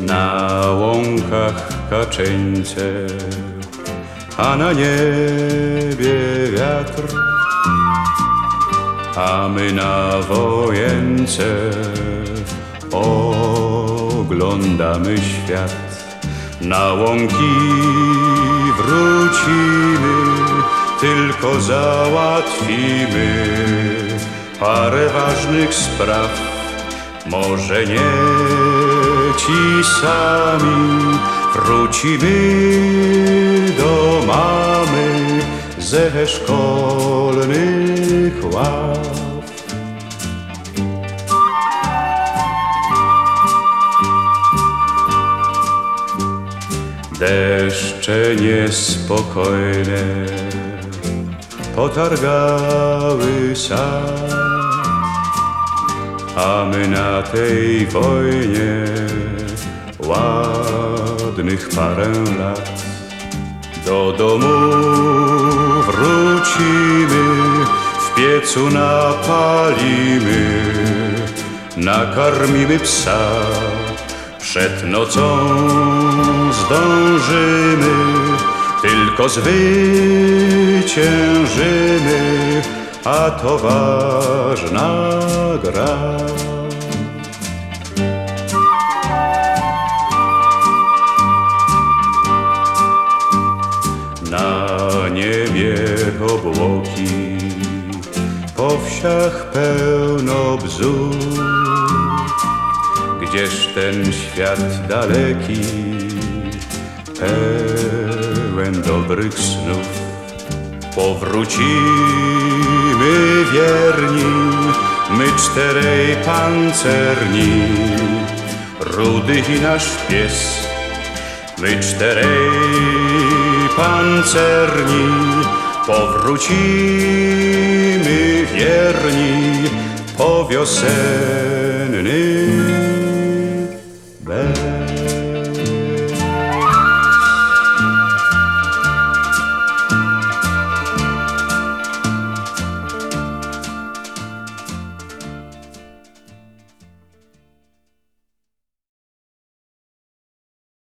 Na łąkach kaczeńce, a na niebie wiatr, a my na wojence oglądamy świat. Na łąki wrócimy, tylko załatwimy parę ważnych spraw. Może nie ci sami, wrócimy do mamy ze szkolnych ław. Deszcze niespokojne potargały sad, a my na tej wojnie ładnych parę lat. Do domu wrócimy, w piecu napalimy, nakarmimy psa. Przed nocą zdążymy, tylko zwyciężymy, a to ważna gra. Na niebie obłoki, po wsiach pełno bzów. Gdzież ten świat daleki, pełen dobrych snów. Powrócimy wierni, my czterej pancerni, Rudy i nasz pies. My czterej pancerni, powrócimy wierni po wiosennym